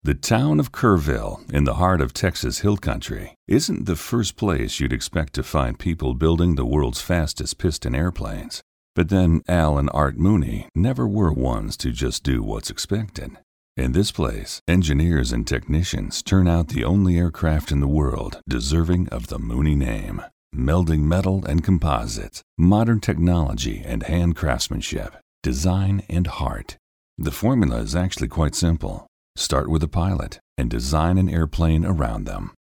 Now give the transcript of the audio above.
The town of Kerrville, in the heart of Texas Hill Country, isn't the first place you'd expect to find people building the world's fastest piston airplanes. But then Al and Art Mooney never were ones to just do what's expected. In this place, engineers and technicians turn out the only aircraft in the world deserving of the Mooney name, melding metal and composites, modern technology and hand craftsmanship, design and heart. The formula is actually quite simple. Start with a pilot and design an airplane around them.